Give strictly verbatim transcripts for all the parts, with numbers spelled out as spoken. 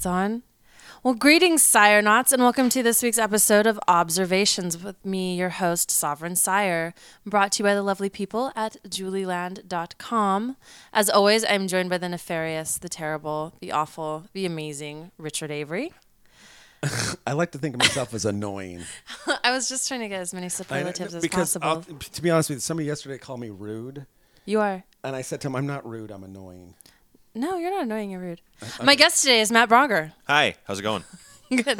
it's on. Well, greetings, Sirenauts, and welcome to this week's episode of Observations with me, your host, Sovereign Sire, brought to you by the lovely people at julieland dot com. As always, I'm joined by the nefarious, the terrible, the awful, the amazing Richard Avery. I like to think of myself as annoying. I was just trying to get as many superlatives I, as because possible. I'll, to be honest with you, somebody yesterday called me rude. You are. And I said to him, I'm not rude, I'm annoying. No, you're not annoying, you're rude. Okay. My guest today is Matt Brauger. Hi, how's it going? Good.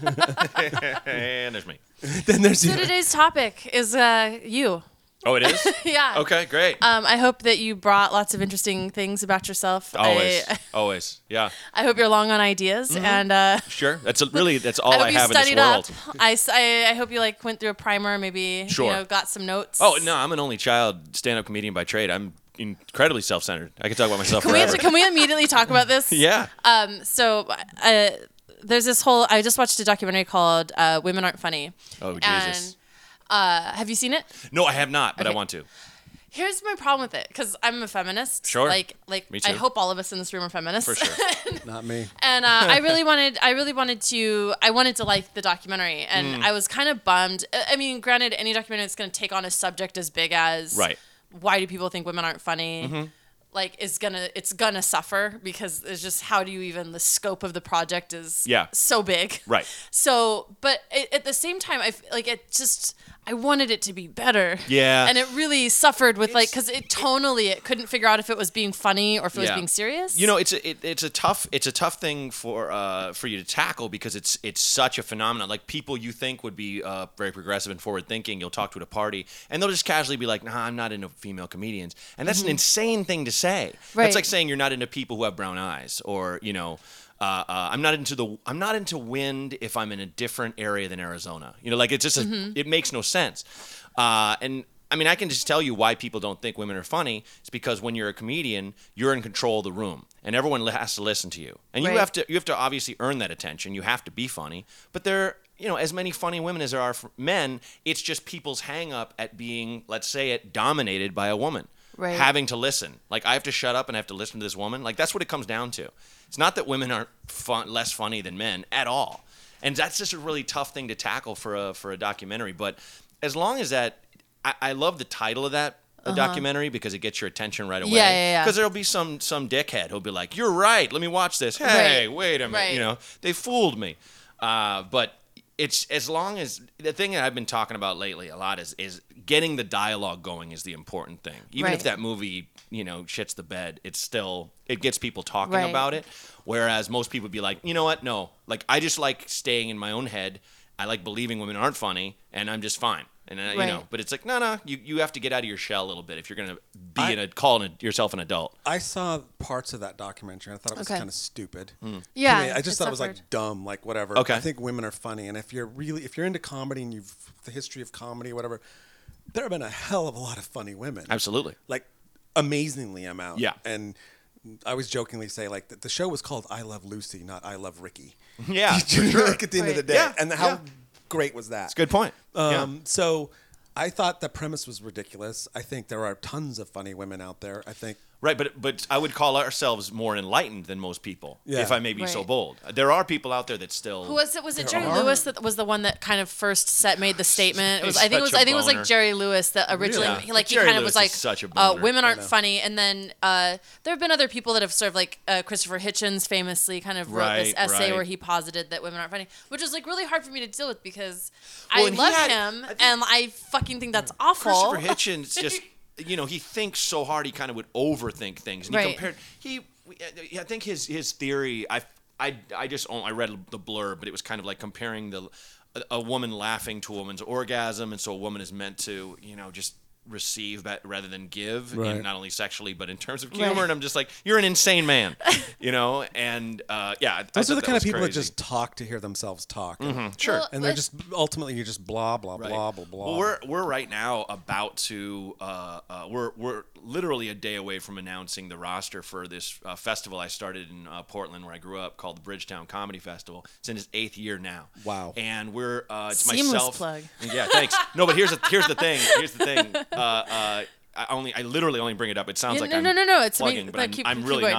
And there's me. Then there's so you. today's topic is uh, you. Oh, it is? Yeah. Okay, great. Um, I hope that you brought lots of interesting things about yourself. Always, I, always, yeah. I hope you're long on ideas, mm-hmm. and uh, sure. That's a, really that's all I, hope I you have in this studied world. Up. I, I, I hope you like went through a primer, maybe. Sure. You know, got some notes. Oh no, I'm an only child stand-up comedian by trade. I'm incredibly self-centered. I can talk about myself can forever. we can we immediately talk about this? Yeah. Um. So. Uh, there's this whole. I just watched a documentary called uh, "Women Aren't Funny." Oh Jesus. And, uh, have you seen it? No, I have not, but okay. I want to. Here's my problem with it, because I'm a feminist. Sure. Like, like Me too. I hope all of us in this room are feminists. For sure. Not me. And uh, I really wanted, I really wanted to, I wanted to like the documentary, and Mm. I was kind of bummed. I mean, granted, any documentary that's going to take on a subject as big as Right. why do people think women aren't funny, Mm-hmm. like is gonna, it's gonna suffer, because it's just how do you even the scope of the project is Yeah. so big. Right. So, but it, at the same time, I f- like it just. I wanted it to be better. Yeah. And it really suffered with It's- like, because it tonally, it couldn't figure out if it was being funny or if it was Yeah. being serious. You know, it's a it, it's a tough it's a tough thing for uh, for you to tackle, because it's it's such a phenomenon. Like, people you think would be uh, very progressive and forward thinking, you'll talk to at a party, and they'll just casually be like, "Nah, I'm not into female comedians," and that's an insane thing to say. Right. That's like saying you're not into people who have brown eyes, or you know. Uh, uh, I'm not into the. I'm not into wind if I'm in a different area than Arizona. You know, like it's just. A, it makes no sense. Uh, and I mean, I can just tell you why people don't think women are funny. It's because when you're a comedian, you're in control of the room, and everyone has to listen to you, and you Right. have to. You have to obviously earn that attention. You have to be funny, but there. You know, as many funny women as there are for men, it's just people's hang up at being, let's say it, dominated by a woman. Right. Having to listen. Like, I have to shut up and I have to listen to this woman. Like, that's what it comes down to. It's not that women aren't fun, less funny than men at all. And that's just a really tough thing to tackle for a for a documentary. But as long as that, I, I love the title of that a Uh-huh. documentary, because it gets your attention right away. Yeah, yeah, yeah. Because there'll be some some dickhead who'll be like, "You're right. Let me watch this." Hey, Right. wait a minute. Right. You know, they fooled me. Uh, but it's as long as the thing that I've been talking about lately a lot is is getting the dialogue going is the important thing. Even Right. if that movie, you know, shits the bed, it's still it gets people talking Right. about it. Whereas most people would be like, you know what? No, like I just like staying in my own head. I like believing women aren't funny, and I'm just fine. And uh, you Right. know, but it's like no, no, you you have to get out of your shell a little bit if you're gonna be I- in a calling yourself an adult. I saw parts of that documentary and I thought it was Okay. kind of stupid. Yeah, To me, I just it thought it was suffered. like dumb, like whatever. Okay. I think women are funny, and if you're really, if you're into comedy and you've the history of comedy, or whatever, there have been a hell of a lot of funny women. Absolutely. Like amazingly amount. Yeah. And I always jokingly say like the, the show was called I Love Lucy, not I Love Ricky. Yeah, You know, for sure. like at the end of the Right. day. Yeah, And how yeah. great was that? It's a good point. Um, yeah. So I thought the premise was ridiculous. I think there are tons of funny women out there. I think Right, but but I would call ourselves more enlightened than most people, Yeah. if I may be so Right. bold. There are people out there that still. Who was it? Was it There Jerry are. Lewis that was the one that kind of first set made the statement? It was. I think it was. Such a I think it was like boner. Jerry Lewis that originally, Really? he, like he Jerry kind of Lewis was is like, such a uh, boner. women I aren't know. funny. And then uh, there have been other people that have sort of like uh, Christopher Hitchens famously kind of wrote this Right, essay right. where he posited that women aren't funny, which was like really hard for me to deal with because Well, I and he love had- him I think- and I fucking think that's awful. Christopher Hitchens just, you know, he thinks so hard he kind of would overthink things. And he Right. compared, he, I think his his theory, I, I, I just, I read the blurb, but it was kind of like comparing the a, a woman laughing to a woman's orgasm, and so a woman is meant to, you know, just receive ba- rather than give, Right. and not only sexually but in terms of humor. Right. And I'm just like, you're an insane man, you know. And uh, yeah, I those thought are the that kind was of people crazy. that just talk to hear themselves talk. And, sure. Well, and they're let's- just ultimately you're just blah blah Right. blah blah blah. Well, we're we're right now about to uh, uh, we're we're literally a day away from announcing the roster for this uh, festival I started in uh, Portland, where I grew up, called the Bridgetown Comedy Festival. It's in its eighth year now. Wow. And we're uh, it's Seamless myself. plug. Yeah, thanks. No, but here's the here's the thing. Here's the thing. Uh, uh, I only I literally only bring it up. It sounds Yeah, like no, I'm no, no, no. It's plugging, me- but no, I'm, keep- I'm keep really going. not.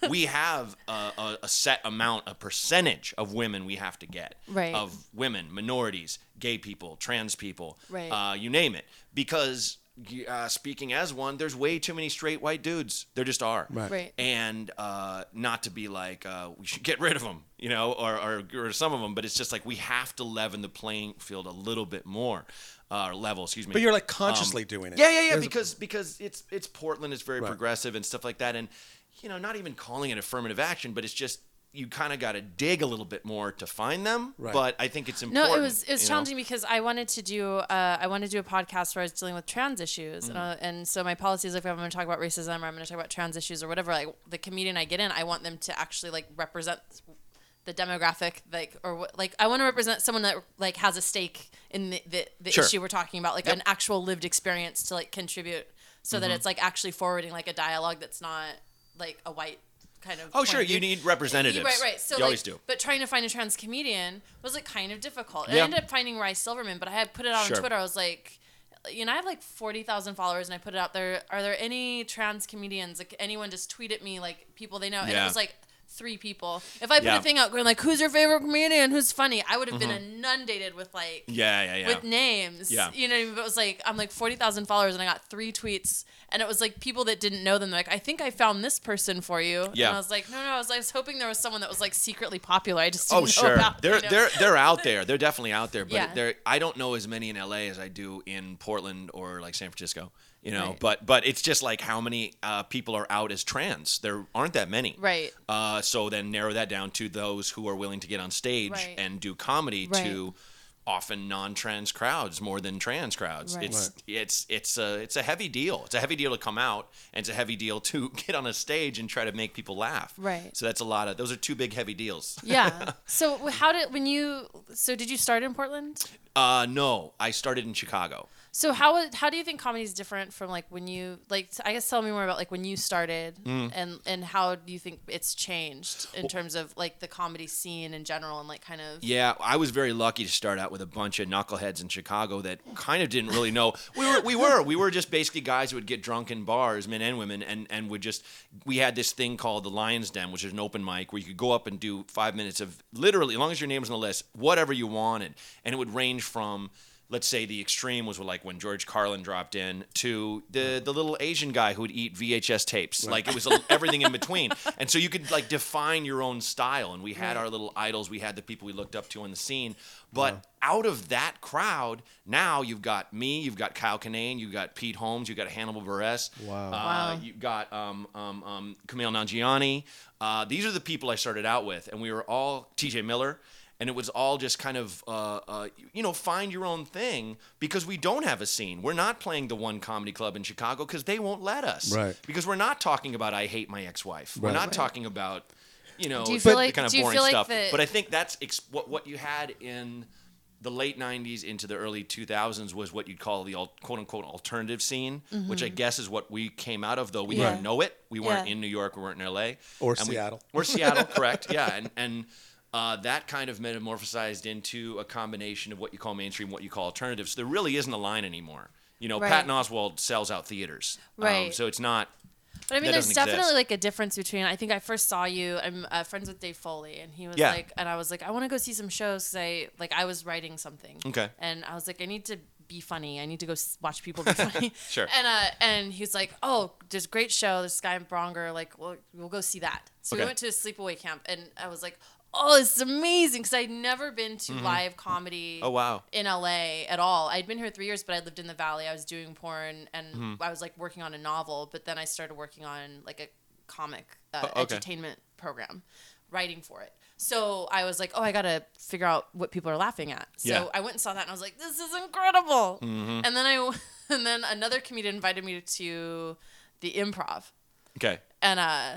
we have a, a, a set amount, a percentage of women we have to get. Right. Of women, minorities, gay people, trans people, Right. uh, you name it. Because uh, speaking as one, there's way too many straight white dudes. There just are. Right. Right. And uh, not to be like, uh, we should get rid of them, you know, or, or, or some of them, but it's just like we have to leaven the playing field a little bit more. Uh, level, excuse me. But you're like consciously Um, doing it. Yeah, yeah, yeah. There's- Because because it's it's Portland, it's very Right. progressive and stuff like that, and you know, not even calling it affirmative action, but it's just you kind of got to dig a little bit more to find them. Right. But I think it's important. No, it was it was you know? challenging because I wanted to do uh, I wanted to do a podcast where I was dealing with trans issues, Mm-hmm. and, uh, and so my policy is like if I'm going to talk about racism or I'm going to talk about trans issues or whatever, like the comedian I get in, I want them to actually like represent the demographic, like or what, like I want to represent someone that like has a stake in the the, the Sure. issue we're talking about, like Yep. an actual lived experience to like contribute, so that it's like actually forwarding like a dialogue that's not like a white kind of. Oh, point sure. of view. You need representatives. Right, right. So you like, always do. But trying to find a trans comedian was like kind of difficult. Yeah. I ended up finding Rice Silverman, but I had put it out Sure. on Twitter. I was like, you know, I have like forty thousand followers, and I put it out there. Are there any trans comedians? Like anyone just tweet at me, like people they know, and it Yeah. was like three people. If I put Yeah. a thing out going like, "Who's your favorite comedian? Who's funny?" I would have been inundated with like. Yeah, yeah, yeah. With names, Yeah. you know, it was like I'm like forty thousand followers, and I got three tweets, and it was like people that didn't know them. They're like, I think I found this person for you. Yeah. And I was like, no, no, I was, I was hoping there was someone that was like secretly popular. I just didn't Oh know sure, about, they're you know? they're they're out there. They're definitely out there. But Yeah. they're I don't know as many in L A as I do in Portland or like San Francisco. You know, Right. but but it's just like how many uh, people are out as trans. There aren't that many. Right. Uh, so then narrow that down to those who are willing to get on stage Right. and do comedy Right. to often non-trans crowds more than trans crowds. Right. It's it's it's a it's a heavy deal. It's a heavy deal to come out, and it's a heavy deal to get on a stage and try to make people laugh. Right. So that's a lot of those are two big heavy deals. Yeah. So how did when you so did you start in Portland? Uh, no, I started in Chicago. So how how do you think comedy is different from like when you like I guess tell me more about like when you started Mm. and and how do you think it's changed in terms of like the comedy scene in general and like kind of Yeah, I was very lucky to start out with a bunch of knuckleheads in Chicago that kind of didn't really know. We were, we were, we were just basically guys who would get drunk in bars, men and women, and, and would just. We had this thing called the Lion's Den, which is an open mic where you could go up and do five minutes of literally, as long as your name was on the list, whatever you wanted, and it would range from. Let's say the extreme was like when George Carlin dropped in to the the little Asian guy who would eat V H S tapes. Like it was a, everything in between. And so you could like define your own style. And we had Right. our little idols. We had the people we looked up to on the scene. But out of that crowd, now you've got me, you've got Kyle Kinane, you've got Pete Holmes, you've got Hannibal Buress. Wow. Uh, Wow. You've got um, um, um, Kumail Nanjiani. Uh, these are the people I started out with. And we were all T J Miller. And it was all just kind of, uh, uh, you know, find your own thing because we don't have a scene. We're not playing the one comedy club in Chicago because they won't let us. Right. Because we're not talking about I hate my ex-wife. We're Right. not Right. talking about, you know, Do you the, feel the like- kind of do you boring feel like stuff. that- But I think that's ex- what what you had in the late nineties into the early two thousands was what you'd call the al- quote-unquote alternative scene, which I guess is what we came out of, though we Yeah. didn't know it. We weren't Yeah. in New York. We weren't in L A. Or And we- Seattle. or Seattle, correct. Yeah. And, and uh, that kind of metamorphosized into a combination of what you call mainstream, what you call alternative. So there really isn't a line anymore. You know, Right. Patton Oswalt sells out theaters. Um, Right. so it's not... But I mean, That there's doesn't definitely exist. like a difference between. I think I first saw you. I'm uh, friends with Dave Foley, and he was Yeah. like, and I was like, I want to go see some shows because I like I was writing something. Okay. And I was like, I need to be funny. I need to go s- watch people be funny. Sure. And uh, and he was like, oh, there's a great show. This guy in Bronger. Like, well, we'll go see that. So we Okay. went to a sleepaway camp, and I was like, oh, this is amazing because I'd never been to live comedy. Oh, wow. In L A at all. I'd been here three years, but I lived in the Valley. I was doing porn, and Mm-hmm. I was like working on a novel. But then I started working on like a comic uh, Oh, okay. entertainment program, writing for it. So I was like, oh, I gotta figure out what people are laughing at. So Yeah. I went and saw that, and I was like, this is incredible. Mm-hmm. And then I, and then another comedian invited me to the Improv, Okay. and uh,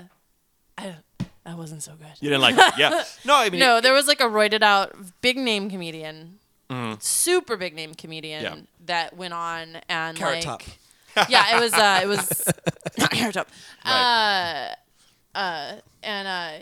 I, that wasn't so good. You didn't like it? Yeah. No, I mean... No, it- there was like a roided out big name comedian, super big name comedian Mm-hmm. Yeah. that went on and Carrot like, Top. yeah, it was uh, it was not Carrot Top, Right. uh, uh, and uh,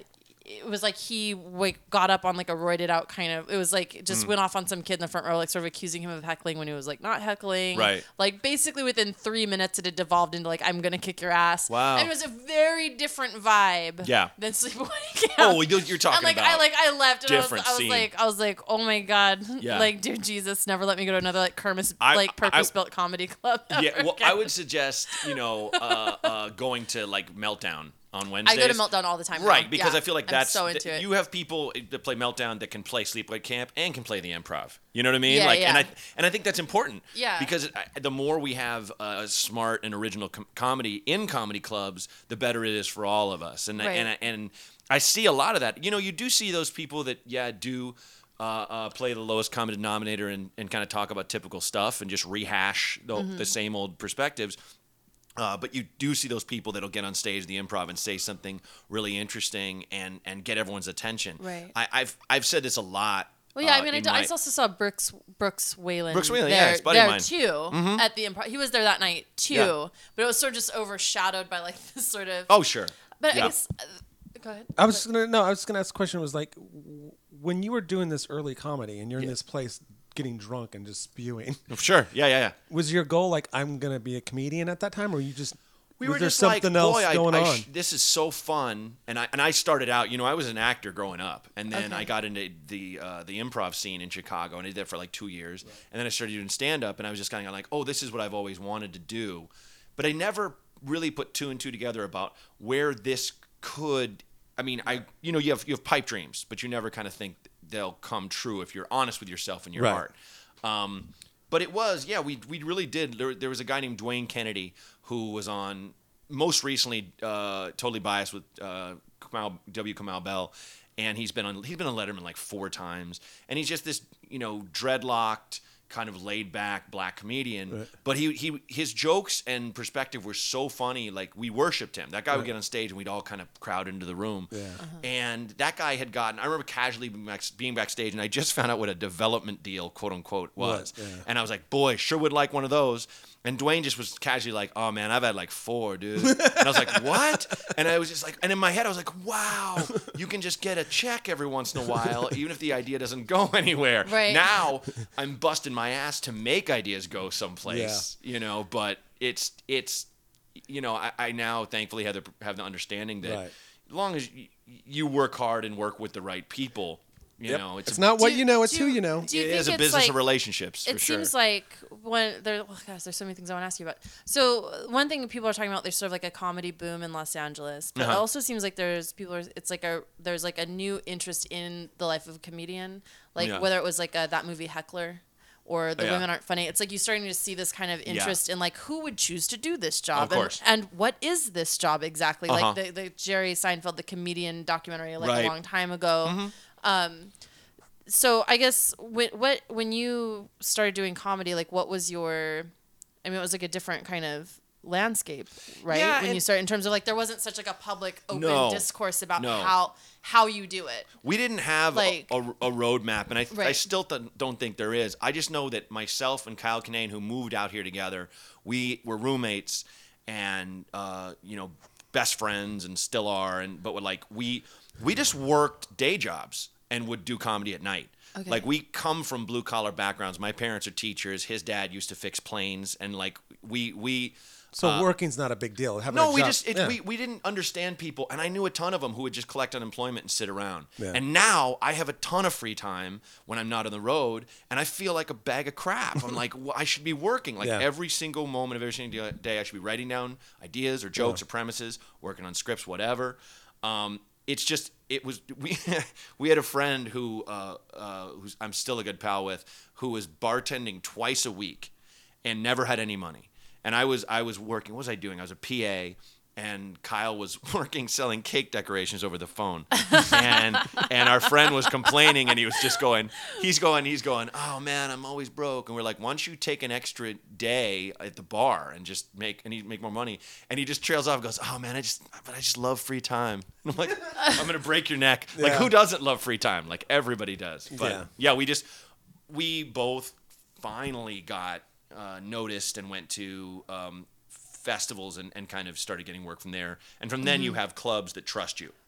it was like he like got up on like a roided out kind of. It was like it just Mm. went off on some kid in the front row, like sort of accusing him of heckling when he was like not heckling. Right. Like basically within three minutes, it had devolved into like I'm gonna kick your ass. Wow. And it was a very different vibe. Yeah. Than Sleepaway Camp. Oh, you're you're talking And like about I like I left and I was, different I was scene. like I was like oh my god. Yeah. Like dear Jesus, never let me go to another like Kermis I- like I- purpose built comedy club. Yeah, ever well, again. I would suggest, you know, uh, uh, going to like Meltdown on Wednesdays. I go to Meltdown all the time. now. Right, because Yeah. I feel like I'm that's so th- into it. you have people that play Meltdown that can play Sleepaway Camp and can play the Improv. You know what I mean? Yeah, like, and yeah. I and I think that's important. Yeah. Because I, the more we have uh, smart and original com- comedy in comedy clubs, the better it is for all of us. And I- Right. and I- and I see a lot of that. You know, you do see those people that yeah do. Uh, uh, play the lowest common denominator and, and kind of talk about typical stuff and just rehash the, Mm-hmm. the same old perspectives. Uh, but you do see those people that'll get on stage, the improv, and say something really interesting and, and get everyone's attention. Right. I, I've I've said this a lot. Well, yeah, uh, I mean, I, in d- I my- also saw Brooks Brooks Whalen. Brooks Whalen, there, yeah, it's a buddy of there mine. too at the improv. He was there that night too, Yeah. but it was sort of just overshadowed by like this sort of. Oh sure. but yeah. I guess. Uh, go ahead. I was just gonna no. I was just gonna ask a question. Was like, w- when you were doing this early comedy and you're in Yeah. this place getting drunk and just spewing, Sure. Yeah, yeah, yeah. was your goal like I'm gonna be a comedian at that time, or you just We was were there just something like, else boy, I, going I on? sh- this is so fun, and I and I started out. You know, I was an actor growing up, and then Okay. I got into the uh, the improv scene in Chicago, and I did that for like two years, and then I started doing stand up, and I was just kind of like, oh, this is what I've always wanted to do, but I never really put two and two together about where this could. I mean, I you know you have you have pipe dreams, but you never kind of think they'll come true if you're honest with yourself and your Right. heart. Um, but it was, yeah, we we really did. There, there was a guy named Dwayne Kennedy who was on most recently, uh, Totally Biased with uh, Kamal, W. Kamal Bell, and he's been on he's been on Letterman like four times, and he's just this you know dreadlocked, kind of laid back black comedian. Right. But he he his jokes and perspective were so funny, like we worshipped him. That guy would Right. get on stage and we'd all kind of crowd into the room. Yeah. And that guy had gotten, I remember casually being back- being backstage, and I just found out what a development deal, quote unquote, was. Was, yeah. And I was like, boy, sure would like one of those. And Dwayne just was casually like, oh man, I've had like four, dude. And I was like, what? And I was just like, and in my head, I was like, wow, you can just get a check every once in a while, even if the idea doesn't go anywhere. Right. Now I'm busting my ass to make ideas go someplace, you know, but it's, it's, you know, I, I now thankfully have the, have the understanding that Right. as long as you, you work hard and work with the right people, you Yep. know, it's, It's a, not what Do- you know, it's do who you know. Do you it think is a it's business like, of relationships. It for sure. seems like when there, oh gosh, there's so many things I want to ask you about. So one thing people are talking about, there's sort of like a comedy boom in Los Angeles, but Uh-huh. it also seems like there's people are, it's like a there's like a new interest in the life of a comedian, like Yeah. whether it was like a, that movie Heckler. Or the Yeah. women aren't funny. It's like you're starting to see this kind of interest in like who would choose to do this job, Of course. and, and what is this job exactly? Uh-huh. Like the, the Jerry Seinfeld, the comedian documentary, like Right. Mm-hmm. a long time ago. Um, so I guess when what when you started doing comedy, like what was your? I mean, it was like a different kind of landscape, right? Yeah, when you and- started, in terms of like there wasn't such like a public open No. discourse about No. how how you do it. We didn't have Like- a, a, a roadmap, and I, I Right. still th- don't think there is. I just know that myself and Kyle Kinane, who moved out here together, we were roommates and uh, you know best friends, and still are. And but we're like we we just worked day jobs and would do comedy at night. Okay. Like we come from blue collar backgrounds. My parents are teachers. His dad used to fix planes, and like we we. So uh, working's not a big deal. Having No, a we job- just it, yeah. we, we didn't understand people, and I knew a ton of them who would just collect unemployment and sit around. Yeah. And now I have a ton of free time when I'm not on the road, and I feel like a bag of crap. I'm like, well, I should be working. Like Yeah. every single moment of every single day, I should be writing down ideas or jokes or premises, working on scripts, whatever. Um, it's just it was we we had a friend who uh, uh, who's I'm still a good pal with, who was bartending twice a week and never had any money. And I was I was working. What was I doing? I was a P A, and Kyle was working selling cake decorations over the phone. and and our friend was complaining, and he was just going. He's going. He's going. Oh man, I'm always broke. And we're like, why don't you take an extra day at the bar and just make and he make more money? And he just trails off. And goes, oh man, I just but I just love free time. And I'm like, I'm gonna break your neck. Like Yeah. who doesn't love free time? Like everybody does. But Yeah. yeah, we just we both finally got uh, noticed and went to um, festivals and, and kind of started getting work from there. And from then you have clubs that trust you.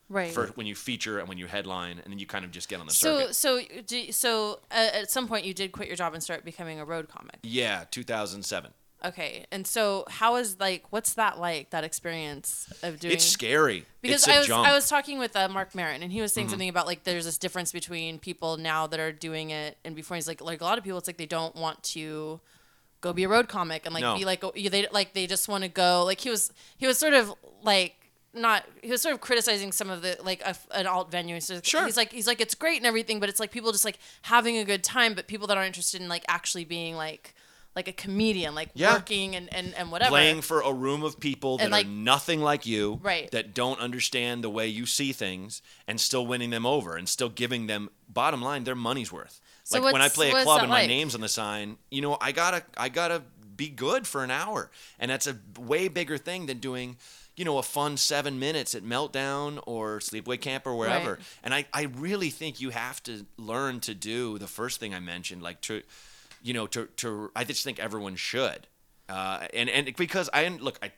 Right. For when you feature and when you headline, and then you kind of just get on the So, circuit. so, do, so uh, at some point you did quit your job and start becoming a road comic. Yeah, two thousand seven. Okay, and so how is like what's that like that experience of doing? It's scary. Because it's a I was jump. I was talking with uh, Mark Maron, and he was saying Mm-hmm. something about like there's this difference between people now that are doing it and before. He's like like a lot of people, it's like they don't want to go be a road comic and like No. be like they like they just want to go like he was he was sort of like. Not he was sort of criticizing some of the like a, an alt venue. So Sure. he's like he's like it's great and everything, but it's like people just like having a good time, but people that aren't interested in like actually being like like a comedian, like Yeah. working and, and, and whatever. Playing for a room of people that And, like- are nothing like you, Right. that don't understand the way you see things, and still winning them over, and still giving them, bottom line, their money's worth. So like when I what's- play a what's club that and my like? name's on the sign, you know, I gotta, I gotta be good for an hour, and that's a way bigger thing than doing, you know, a fun seven minutes at Meltdown or Sleepaway Camp or wherever. Right. And I, I really think you have to learn to do the first thing I mentioned, like to, you know, to, to I just think everyone should. Uh, and, and because I, look, I,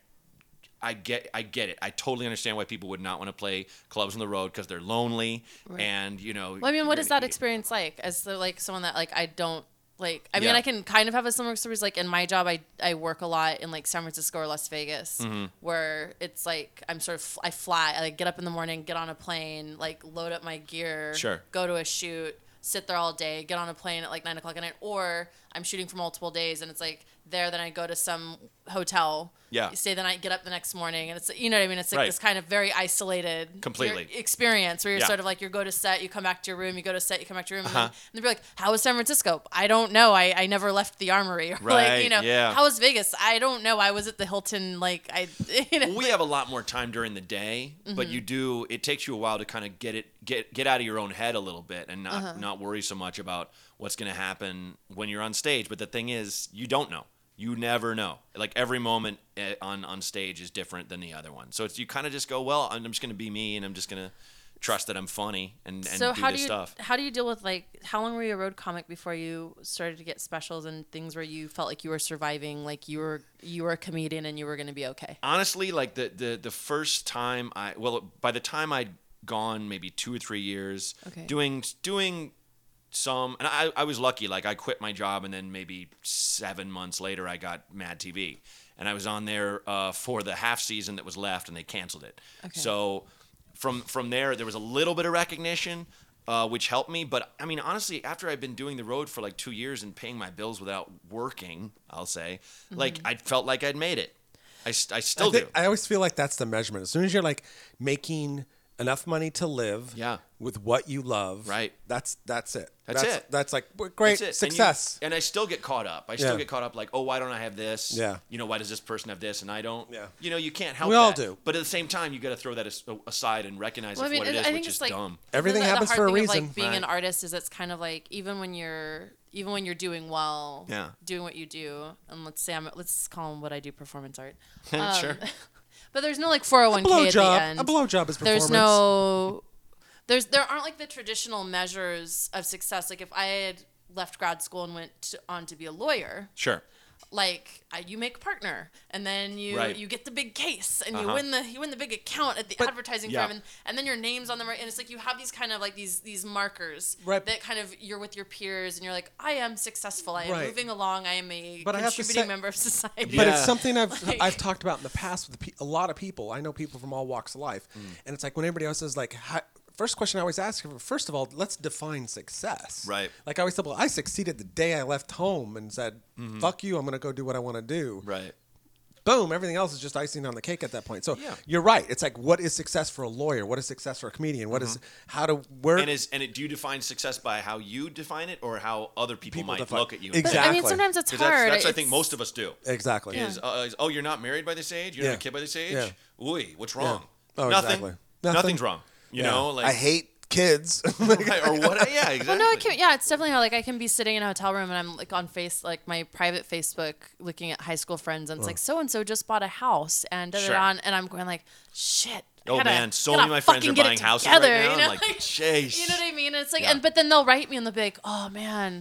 I get, I get it. I totally understand why people would not want to play clubs on the road because they're lonely Right. and, you know. Well, I mean, what you're- is that experience like as the, like someone that like I don't like? I mean, Yeah. I can kind of have a similar stories. Like in my job, I I work a lot in like San Francisco or Las Vegas, Mm-hmm. where it's like I'm sort of I fly. I like, get up in the morning, get on a plane, like load up my gear, Sure. go to a shoot, sit there all day, get on a plane at like nine o'clock at night, or I'm shooting for multiple days, and it's like there. Then I go to some hotel. Yeah. Stay the night, get up the next morning, and it's you know what I mean. It's like Right. this kind of very isolated Completely. your experience where you're Yeah. sort of like you go to set, you come back to your room, you go to set, you come back to your room, Uh-huh. and, then, and they'll be like, "How was San Francisco? I don't know. I, I never left the Armory." Or like Right, you know, yeah. how was Vegas? I don't know. I was at the Hilton. Like I, you know. we have a lot more time during the day, but you do. It takes you a while to kind of get it, get get out of your own head a little bit, and not Uh-huh. not worry so much about what's going to happen when you're on stage. But the thing is, you don't know. You never know. Like every moment eh, on on stage is different than the other one. So it's you kind of just go, well, I'm just going to be me, and I'm just going to trust that I'm funny and, and So do how this do you stuff. how do you deal with like how long were you a road comic before you started to get specials and things where you felt like you were surviving, like you were you were a comedian and you were going to be okay? Honestly, like the, the the first time I well, by the time I'd gone maybe two or three years Okay. doing doing some, and I I was lucky. Like I quit my job, and then maybe seven months later, I got Mad T V, and I was on there uh, for the half season that was left, and they canceled it. Okay. So from from there, there was a little bit of recognition. Uh, which helped me, but I mean, honestly, after I'd been doing the road for like two years and paying my bills without working, I'll say, like I felt like I'd made it. I, st- I still I, think, do. I always feel like that's the measurement. As soon as you're like making enough money to live Yeah. with what you love, Right. That's that's it. That's that's it. That's like w- great That's it. And you- success. And, I still get caught up. I still Yeah. get caught up like, oh, why don't I have this? Yeah. You know, why does this person have this and I don't? Yeah. You know, you can't help We all that. do. But at the same time, you got to throw that as- aside and recognize Well, it I mean, for what it I is, think which it's is like dumb. Everything the, the happens hard for a thing reason. Of, like being an Right. artist is it's kind of like even when you're even when you're doing well, Yeah. doing what you do, and let's say I'm let's call them what I do, performance art. Sure. But there's no like four oh one A k at the blowjob. end. A blowjob is performance. There's no there's there aren't like the traditional measures of success. Like if I had left grad school and went to, on to be a lawyer, Sure. like I, you make a partner and then you Right. you get the big case and you Uh-huh. win the you win the big account at the advertising yeah. firm and, and then your name's on the right and it's like you have these kind of like these these markers Right. that kind of you're with your peers and you're like I am successful, I am Right. moving along, I am a But I have to contributing say- member of society. But Yeah. it's something I've Like- I've talked about in the past with pe- a lot of people. I know people from all walks of life, Mm. and it's like when everybody else is like, how, first question I always ask: first of all, let's define success. Right. Like I always said, well, I succeeded the day I left home and said, "Fuck you, I'm going to go do what I want to do." Mm-hmm. Right. Boom, everything else is just icing on the cake at that point. So Yeah. you're right. It's like, what is success for a lawyer? What is success for a comedian? What is how to where And is and it, do you define success by how you define it or how other people, People might defi- look at you? and But, Exactly. I mean sometimes it's 'Cause hard. That's, that's I think It's- most of us do. exactly? Is, uh, is oh you're not married by this age? You don't have a Yeah. kid by this age? Yeah. Ooh, what's wrong? Oh, Nothing. exactly. Nothing. Nothing's wrong. You Yeah. know, like I hate kids. right, or what? Yeah, exactly. Well, no, it can, yeah, it's definitely how like I can be sitting in a hotel room and I'm like on face like my private Facebook looking at high school friends and it's like so and so just bought a house and da da Sure. da and I'm going like shit. I Oh gotta- man, so gotta many of my friends fucking are get it buying houses right together, now. you know? I'm like, jeez. You know what I mean? And it's like, Yeah. and but then they'll write me and they'll be like, oh man,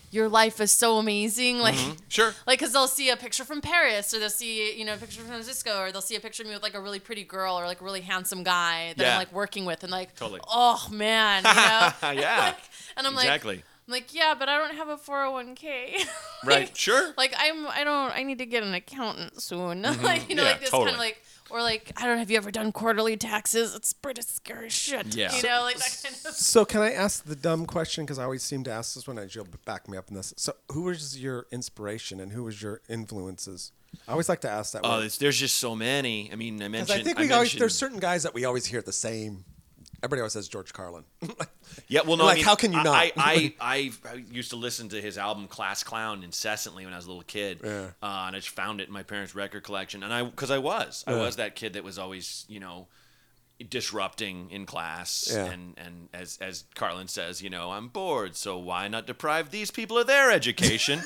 your life is so amazing. Like, Mm-hmm. Sure. like, cause they'll see a picture from Paris, or they'll see, you know, a picture from San Francisco, or they'll see a picture of me with like a really pretty girl, or like a really handsome guy that Yeah. I'm like working with, and like, Totally. oh man, you know? Yeah. Like, and I'm Exactly. like, I'm like, yeah, but I don't have a four oh one k. Right. Sure. Like I'm, I don't, I need to get an accountant soon. Like, you know, Yeah, like this totally. kind of like, or like, I don't, have you ever done quarterly taxes? It's pretty scary shit. Yeah. You know, like that kind of. So can I ask the dumb question? Because I always seem to ask this one, and you'll back me up in this. So who was your inspiration and who was your influences? I always like to ask that. Oh, one. there's, there's just so many. I mean, I Because mentioned. I think I we always mentioned- there's certain guys that we always hear the same. Everybody always says George Carlin. Yeah, well, no, Like, I mean, how can you I- not? I, I, I, I used to listen to his album Class Clown incessantly when I was a little kid, Yeah. uh, and I just found it in my parents' record collection. And I, because I was, I Yeah. was that kid that was always, you know, disrupting in class, Yeah. and and as as Carlin says, you know, I'm bored, so why not deprive these people of their education?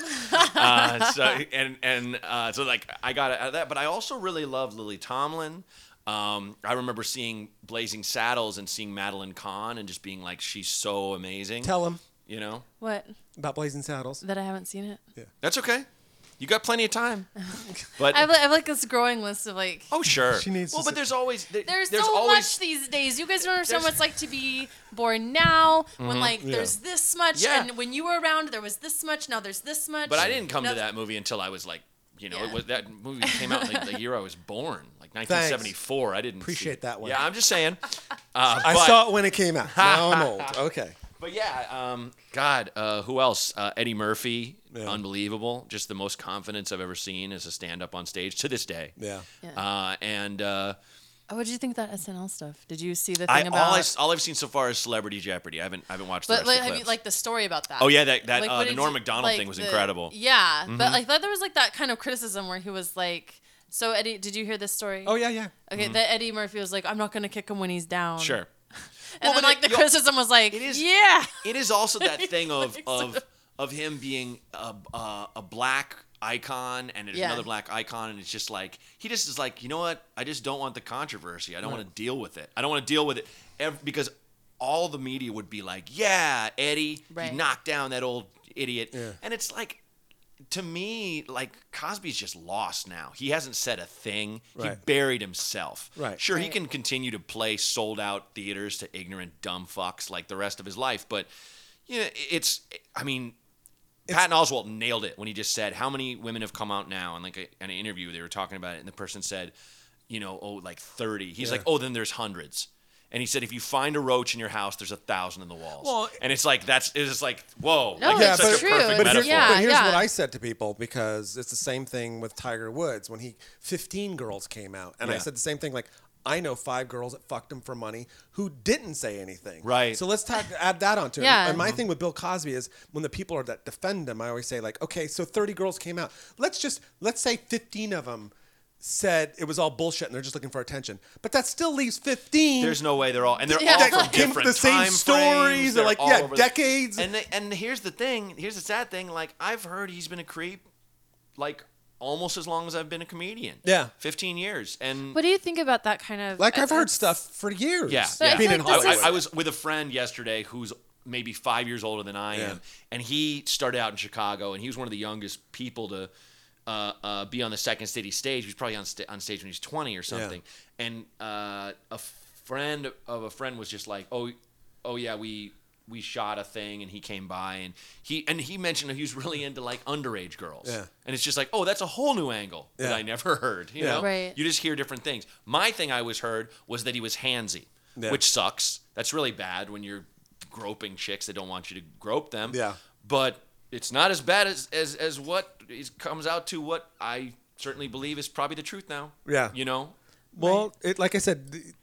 uh, so and and uh, so like I got out of that, but I also really loved Lily Tomlin. Um, I remember seeing Blazing Saddles and seeing Madeline Kahn and just being like, she's so amazing. Tell him You know, What? about Blazing Saddles. That I haven't seen it. that's okay. You got plenty of time. But I have, like- I have like this growing list of like. oh sure. She needs well, to but sit- there's always there, There's, there's so always much these days. You guys don't understand There's- what it's like to be born now. When like Yeah. there's this much, Yeah. and when you were around, there was this much. Now there's this much. But I didn't come Now- to that movie until I was like, you know, Yeah. it was that movie came out in the, the year I was born, like nineteen seventy-four. I didn't Appreciate see, that one. Yeah, I'm just saying. Uh, I but, saw it when it came out. Now I'm old. Okay. But yeah, um, God, uh, who else? Uh, Eddie Murphy, Yeah. unbelievable. Just the most confidence I've ever seen as a stand-up on stage to this day. Yeah. Yeah. Uh, and uh, Oh, what did you think of that S N L stuff? Did you see the I, thing all, I, about? all I've seen so far is Celebrity Jeopardy. I haven't, I haven't watched the But rest like, of the have clips. you like the story about that? oh yeah, that, that Like, uh, what the did Norm you- Macdonald like, thing was the- incredible. Yeah, Mm-hmm. but like there was like that kind of criticism where he was like, "So Eddie, did you hear this story?" Oh yeah, yeah. Okay, that Eddie Murphy was like, "I'm not gonna kick him when he's down." Mm-hmm. Sure. And Well, then but like it- the you- criticism was like, it is- "Yeah." It is also that thing of Like, of so- of him being a, a, a black icon and there's Yeah. another black icon, and it's just like he just is like, you know what? I just don't want the controversy. I don't want to deal with it. I don't want to deal with it ev- because all the media would be like, yeah, Eddie, Right. he knocked down that old idiot, Yeah. and it's like. To me, like Cosby's just lost now. He hasn't said a thing. He Right. buried himself. Right. Sure, he Right. can continue to play sold out theaters to ignorant dumb fucks like the rest of his life, but you know, it's. I mean, Patton Oswalt nailed it when he just said, "How many women have come out now?" And like a, in an interview, they were talking about it, and the person said, "You know, oh, like thirty." He's Yeah. like, "Oh, then there's hundreds." And he said, if you find a roach in your house, there's a thousand in the walls. Well- and it's like that's it's just like whoa, No, like, it's that's such true. a perfect But But, metaphor. here's, Yeah, but here's yeah. what I said to people, because it's the same thing with Tiger Woods when he fifteen girls came out, and I Yeah. said the same thing. Like, I know five girls that fucked him for money who didn't say anything. Right. So let's talk, add that onto it. Yeah. And my thing with Bill Cosby is when the people are that defend him, I always say like, okay, so thirty girls came out. Let's just let's say fifteen of them said it was all bullshit and they're just looking for attention, but that still leaves fifteen. There's no way they're all, and they're Yeah. all That from came different the same time stories, frames. they're like, all yeah, over the- decades. and they, and here's the thing. Here's the sad thing. Like I've heard he's been a creep, like almost as long as I've been a comedian. Yeah. fifteen years. And What do you think about that kind of? Like I've heard it's- stuff for years. yeah, But I yeah. feel Being in like this I, Hollywood. I, I was with a friend yesterday who's maybe five years older than I Yeah. am, and he started out in Chicago, and he was one of the youngest people to uh, uh, be on the Second City stage. He was probably on, sta- on stage when he was twenty or something. And uh, a friend of a friend was just like, "Oh, oh yeah, we we shot a thing," and he came by, and he and he mentioned that he was really into like underage girls. Yeah. And it's just like, oh, that's a whole new angle that Yeah. I never heard. You Yeah. know, Right. you just hear different things. My thing I always heard was that he was handsy, Yeah. which sucks. That's really bad when you're groping chicks that don't want you to grope them. Yeah. But it's not as bad as as, as what is, comes out to what I certainly believe is probably the truth now. Yeah. You know? Well, it, like I said, th-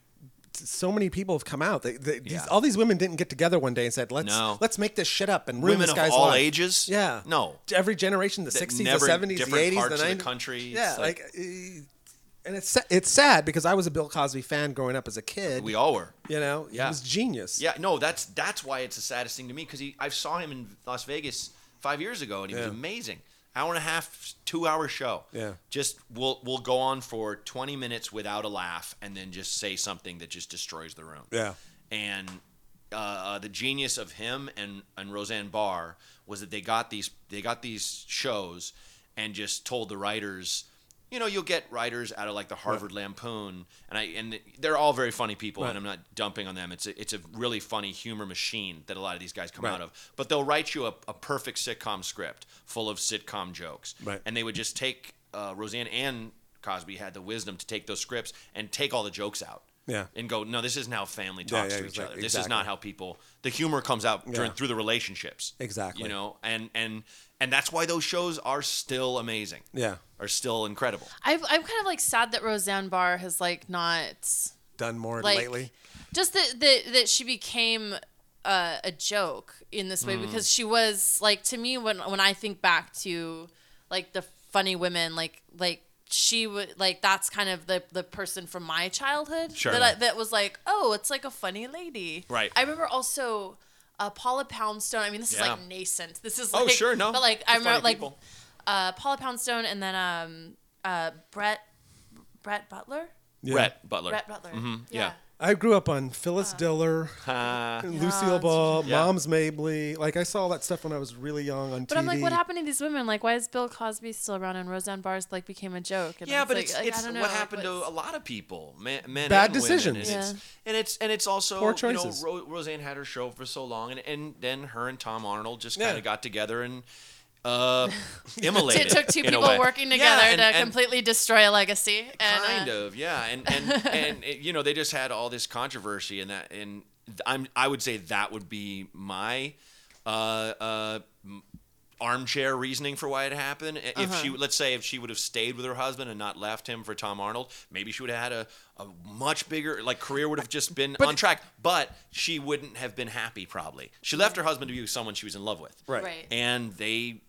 so many people have come out. They, they, these, Yeah. all these women didn't get together one day and said, "Let's No. let's make this shit up and ruin Women this of guy's all life." ages? Yeah. No. Every generation, the That sixties, the never- seventies, the different eighties, parts the of the nineties. country. Yeah, It's like, like- uh, and it's sa- it's sad because I was a Bill Cosby fan growing up as a kid. We all were. you know, he Yeah. was genius. Yeah, no, that's that's why it's the saddest thing to me because I saw him in Las Vegas five years ago and he was Yeah. amazing. Hour and a half, two hour show. Yeah. Just we'll we'll go on for twenty minutes without a laugh and then just say something that just destroys the room. Yeah. And uh, uh, the genius of him and, and Roseanne Barr was that they got these they got these shows and just told the writers, you know, you'll get writers out of like the Harvard right. Lampoon, and I and they're all very funny people, right. and I'm not dumping on them. It's a, it's a really funny humor machine that a lot of these guys come right. out of. But they'll write you a, a perfect sitcom script full of sitcom jokes, right. and they would just take uh, Roseanne and Cosby had the wisdom to take those scripts and take all the jokes out. Yeah. And go, no, this isn't how family talks yeah, yeah, to each exactly, other. This exactly. is not how people. The humor comes out during, yeah. through the relationships. Exactly. You know, and and and that's why those shows are still amazing. Yeah. Are still incredible. I've, I'm kind of like sad that Roseanne Barr has like not done more like, lately. Just that that that she became uh, a joke in this way mm. because she was like, to me, when when I think back to like the funny women, like like. She would like that's kind of the the person from my childhood sure. that I, that was like, oh, it's like a funny lady. Right. I remember also uh, Paula Poundstone. I mean, this yeah. is like nascent. This is like, oh sure no, but like They're I remember like people. uh, Paula Poundstone and then um uh Brett Brett Butler. Yeah. Brett Butler. Brett Butler. Mm-hmm. Yeah. yeah. I grew up on Phyllis uh, Diller, uh, Lucille yeah, Ball, yeah. Moms Mabley. Like I saw all that stuff when I was really young on but T V. I'm like, what happened to these women? Like, why is Bill Cosby still around and Roseanne Barr's like became a joke? And yeah, it's but like, it's, like, it's I don't know, what like, happened what's... to a lot of people, men, men Bad and decisions. women. And, yeah. it's, and it's and it's also Poor you know choices. Ro- Roseanne had her show for so long, and, and then her and Tom Arnold just kind of yeah. got together and. Uh, immolated. It took two in a people way. working together yeah, and, to and completely destroy a legacy. And, kind uh, of, yeah, and and and it, you know they just had all this controversy, and that, and I'm I would say that would be my uh, uh, armchair reasoning for why it happened. If uh-huh. she, let's say, if she would have stayed with her husband and not left him for Tom Arnold, maybe she would have had a, a much bigger like career would have just been but, on track. But she wouldn't have been happy. Probably she left her husband to be with someone she was in love with, right? right. And they.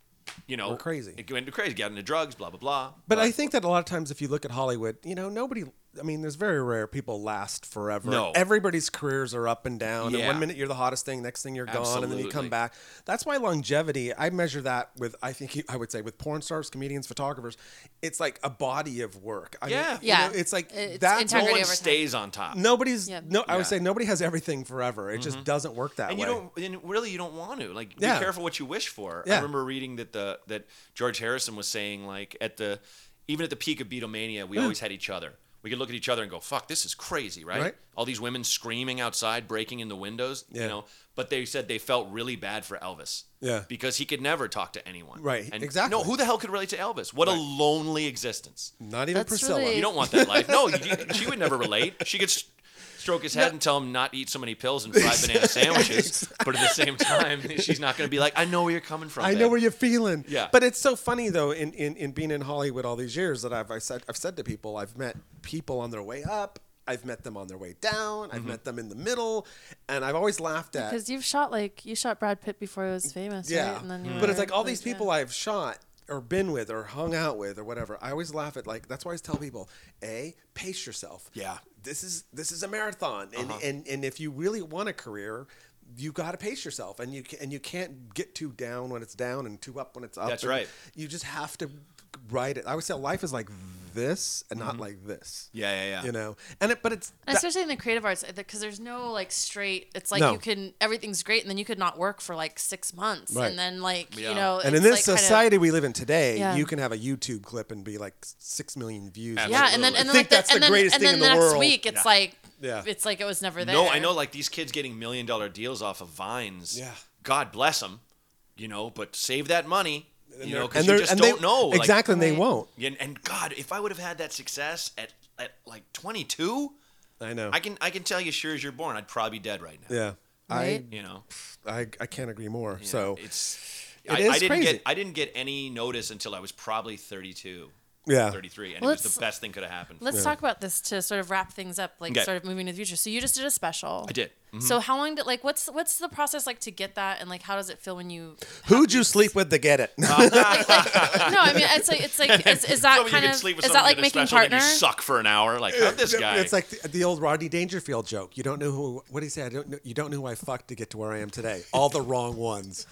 You know, We're crazy. It went crazy, got into drugs, blah blah blah. But, but I think that a lot of times, if you look at Hollywood, you know, nobody. I mean, there's very rare people last forever. No. Everybody's careers are up and down. Yeah. And one minute you're the hottest thing, next thing you're gone, Absolutely. and then you come back. That's why longevity. I measure that with. I think I would say with porn stars, comedians, photographers. It's like a body of work. I Yeah. mean, Yeah. You know, it's like It's that's integrity no one over time. stays on top. Nobody's Yeah. no. I would Yeah. say nobody has everything forever. It mm-hmm. just doesn't work that and way. you don't, and really, you don't want to. Like, Yeah. be careful what you wish for. Yeah. I remember reading that the that George Harrison was saying, like, at the even at the peak of Beatlemania, we Yeah. always had each other. We could look at each other and go, "Fuck, this is crazy," right? Right. All these women screaming outside, breaking in the windows. Yeah. You know, but they said they felt really bad for Elvis. Yeah. Because he could never talk to anyone. Right. And Exactly. No, who the hell could relate to Elvis? What Right. a lonely existence. Not even That's Priscilla. really- You don't want that life. No, you, she would never relate. She could st- stroke his head No. and tell him not to eat so many pills and five banana sandwiches. But at the same time, she's not going to be like, I know where you're coming from. I babe." know where you're feeling. Yeah. But it's so funny though, in, in, in being in Hollywood all these years that I've I said I've said to people, I've met people on their way up, I've met them on their way down, I've Mm-hmm. met them in the middle, and I've always laughed at. Because you've shot like you shot Brad Pitt before he was famous, Yeah. right? And then you But were, it's like all these yeah. people I've shot or been with or hung out with or whatever. I always laugh at like that's why I always tell people, A, pace yourself. Yeah. This is this is a marathon. And Uh-huh. and, and if you really want a career, you got to pace yourself, and you can, and you can't get too down when it's down and too up when it's up. That's And right. You just have to ride it. I would say life is like this and not like this. Yeah, yeah, yeah. You know, and it, but it's And that- especially in the creative arts, because there's no like straight. It's like No. you can everything's great, and then you could not work for like six months, Right. and then like Yeah. you know. and in it's, this like, kind of- society we live in today, Yeah. you can have a YouTube clip and be like six million views. Absolutely. yeah, and then and I then think like the, that's the and then, greatest and thing then in the the next world. week it's Yeah. like Yeah. it's like it was never there. No, I know, like these kids getting million dollar deals off of Vines. Yeah. God bless them, you know, but save that money, you know, because And you they're- just and don't they- know. like- exactly, and they Right. won't. and, and God, if I would have had that success at, at like twenty-two, I know. I can I can tell you, sure as you're born, I'd probably be dead right now. yeah, Right? You know, I, I I can't agree more. You so know, it's It I, is I didn't crazy. get I didn't get any notice until I was probably thirty-two, yeah, thirty-three, and Well, it was let's- the best thing could have happened. Let's talk about this to sort of wrap things up, like Okay. sort of moving to the future. So you just did a special. I did. Mhm. So how long did like what's what's the process like to get that, and like how does it feel when you? who'd you sleep with to get it? No, I mean it's like it's like is, is that So you kind can of sleep with is someone that like in a making special, then partner? you suck for an hour. Like, how'd this guy? It's like the, the old Rodney Dangerfield joke. You don't know who. What do you say? I don't know. You don't know who I fucked to get to where I am today. All the wrong ones.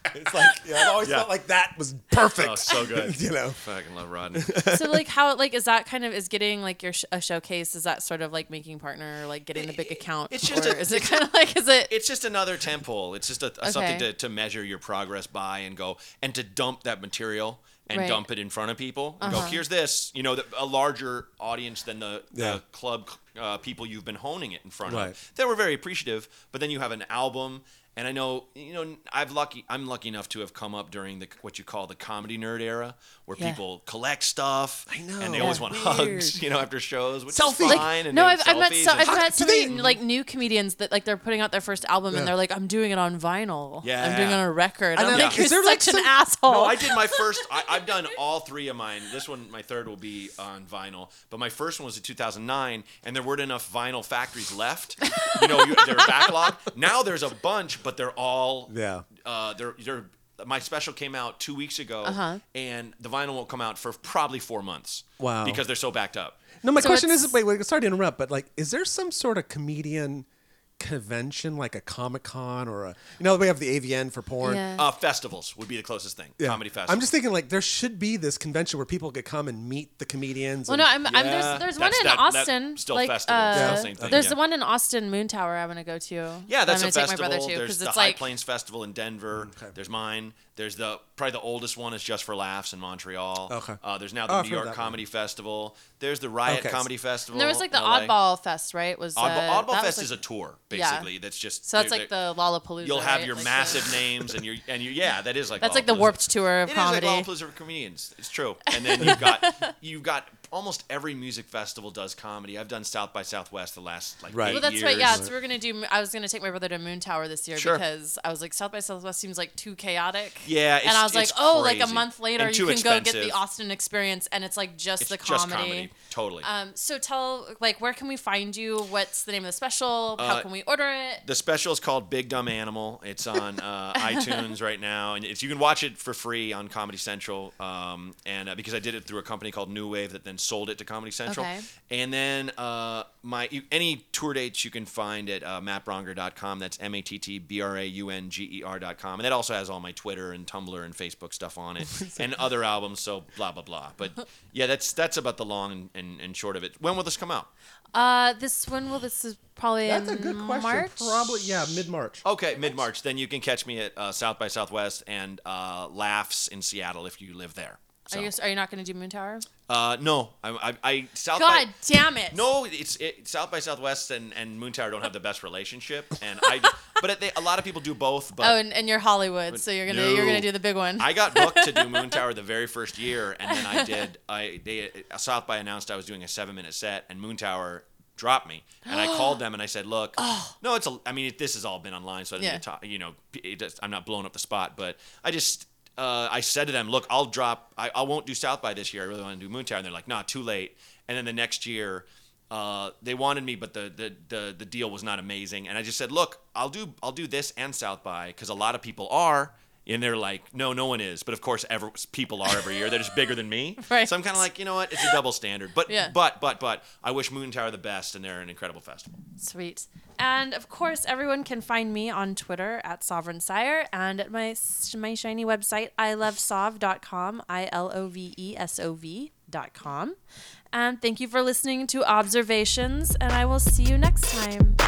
It's like, yeah, I always Yeah. felt like that was perfect. Oh, so good. You know? Fucking love Rodney. So like how like is that kind of is getting like your sh- a showcase, is that sort of like making partner, like getting the big account? It's just or a- is it kind of like is it It's just another temple. It's just a, a something Okay. to, to measure your progress by and go and to dump that material and Right. dump it in front of people and Uh-huh. go, here's this, you know, the, a larger audience than the, Yeah. the club uh, people you've been honing it in front Right. of. They were very appreciative, but then you have an album. And I know, you know, I've lucky. I'm lucky enough to have come up during the what you call the comedy nerd era, where Yeah. people collect stuff. I know. and they always Yeah. want Weird. hugs, you know, after shows, which Selfies. is Like, fine. and no, they I've, have I've met selfies so and- I've met Do so they- many like new comedians that like they're putting out their first album Yeah. and they're like, I'm doing it on vinyl. Yeah. I'm doing it on a record. And I'm then, like, like, you're is there, such like, an some- asshole. No, I did my first. I, I've done all three of mine. This one, my third, will be on vinyl. But my first one was in two thousand nine, and there weren't enough vinyl factories left. You know, you, they're backlog. Now there's a bunch, but they're all. Yeah. Uh, they're they're. My special came out two weeks ago, Uh-huh. and the vinyl won't come out for probably four months. Wow. Because they're so backed up. No, my So question it's- is, wait, wait, sorry to interrupt, but like, is there some sort of comedian convention, like a Comic Con or a, you know, we have the A V N for porn. Yeah. Uh, festivals would be the closest thing. Yeah. Comedy festivals. I'm just thinking like there should be this convention where people could come and meet the comedians. Well, and- no, I'm, I'm Yeah. there's there's one That's in that- that- Austin. still like, festival, uh, still same thing, There's yeah. the one in Austin, Moon Tower. I'm gonna go to. Yeah, that's I'm a gonna take festival. my brother to There's because the it's High like Plains Festival in Denver. There's mine. There's the probably the oldest one is Just for Laughs in Montreal. Okay. Uh, there's now Oh, the I've New heard York that one. Comedy Festival. There's the Riot Okay. Comedy Festival. and there was like the in L A. Oddball Fest, right? Was uh, Oddball, Oddball that Fest was, is like, a tour Yeah. basically. That's just So that's they're- like they're- the Lollapalooza. You'll have right? your Like massive the- names and your and you yeah that is like That's like the Lollapalooza. Warped Tour of It comedy. is like Lollapalooza for comedians. It's true. And then you've got you've got almost every music festival does comedy. I've done South by Southwest the last like Right. eight Well, that's years. right. Yeah, so we're gonna do. I was gonna take my brother to Moon Tower this year Sure. because I was like, South by Southwest seems like too chaotic. Yeah, and it's- I was like, it's oh, like a crazy. month later, And you too can go get expensive. the Austin experience, and it's like just It's the just comedy. comedy. Totally. Um, so tell, like, where can we find you? What's the name of the special? How Uh, can we order it? The special is called Big Dumb Animal. It's on uh, iTunes right now, and it's you can watch it for free on Comedy Central. Um, and uh, because I did it through a company called New Wave that then sold it to Comedy Central. Okay. And then uh, my you, any tour dates you can find at uh, matt bronger dot com. That's M A T T B R A U N G E R dot com, and that also has all my Twitter and Tumblr and Facebook stuff on it, and other albums. So blah blah blah. But yeah, that's that's about the long and, and, and short of it. When will this come out? Uh, this when will this is probably That's in a good question. March? Probably, yeah, mid March. Okay, mid March. Then you can catch me at uh, South by Southwest and uh, Laughs in Seattle if you live there. So, Are you are you not going to do Moon Tower? uh, no, I, I, I South God by damn it! no, it's it, South by Southwest and, and Moon Tower don't have the best relationship, and I. But it, they, a lot of people do both. But Oh, and, and you're Hollywood, so you're gonna you're No. gonna do the big one. I got booked to do Moon Tower the very first year, and then I did. I they South by announced I was doing a seven minute set, and Moon Tower dropped me, and I called them and I said, "Look, no, it's a. I mean, it, this has all been online, so I didn't Yeah. talk, you know, it just, I'm not blowing up the spot, but I just." Uh, I said to them, "Look, I'll drop. I, I won't do South by this year. I really want to do Moon Tower." And they're like, "Nah, too late." And then the next year, uh, they wanted me, but the, the the the deal was not amazing. And I just said, "Look, I'll do I'll do this and South by because a lot of people are." And they're like, "No, no one is." But of course, ever, people are every year. They're just bigger than me. Right. So I'm kind of like, you know what? It's a double standard. But Yeah. but but but I wish Moon Tower the best, and they're an incredible festival. Sweet. And of course, everyone can find me on Twitter at Sovereign Sire and at my my shiny website, I love sov dot com, I L O V E S O V dot com. And thank you for listening to Observations, and I will see you next time.